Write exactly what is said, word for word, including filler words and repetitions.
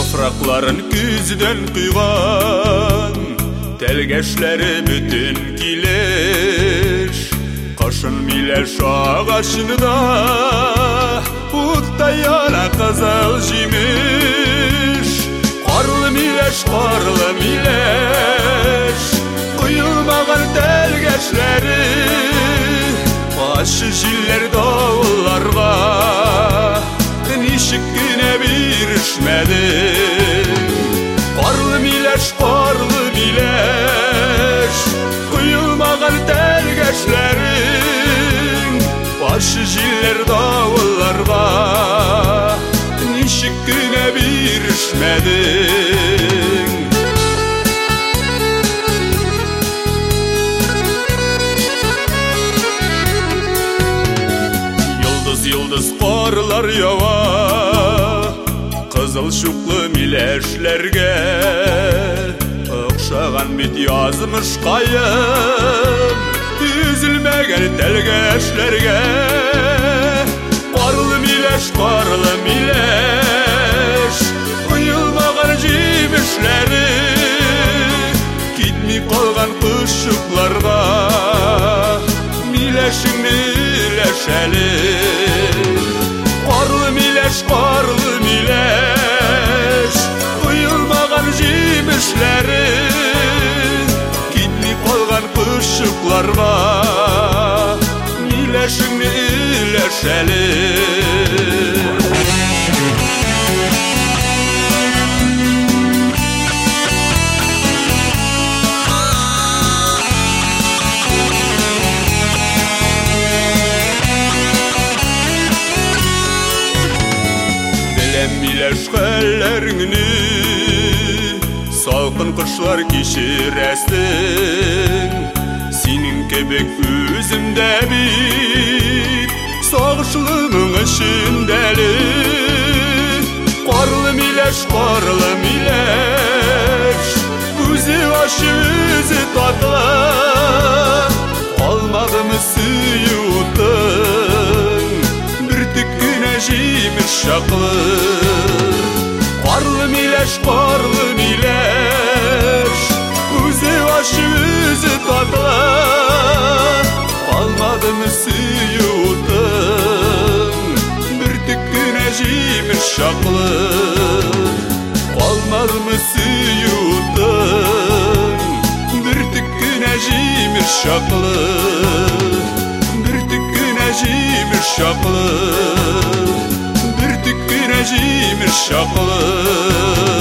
Яфракларын күзден куйган, телгешләре бүтін килеш. Кышын милеш агачында уттай яна кызыл җимеш. Карлы милеш, карлы милеш, куелмаган телгешләре, ачы җилләр давылларга ничек кенә бирешмәде. Карлы милеш, карлы милеш, куелмаган телгешләрең, ачы җилләр давылларга ничек кенә бирешмәдең. Йылдыз карлар ява, кызыл чуклы миләшләргә, охшаган бит язмыш кайым, үзелмәгән телгәшләргә. Карлы миләш, карлы миләш, куелмаган җимешләре, китми калган кышыкларга миләшеңне өләшәле. Карлы миләш, карлы миләш, куелмаган җимешләре, китми калган кышыкларга миләшеңне өләшәле. Миләш хәлләреңне салкын кышлар кичерәсең, синең кебек үземдә бит сагышлымың эчендәле. Карлы миләш, карлы миләш, үзе ачы, үзе татлы, алмадымы сөютың, бөртек кенә җимеш чаклы. Карлы миләш, карлы миләш, үзе ачы, үзе татлы, калмадымы сөютың, бөртек кенә җимеш чаклы. Калмадымы сөютың, бөртек кенә җимеш чаклы, бөртек кенә җимеш чаклы, бөртек кенә җимеш чаклы.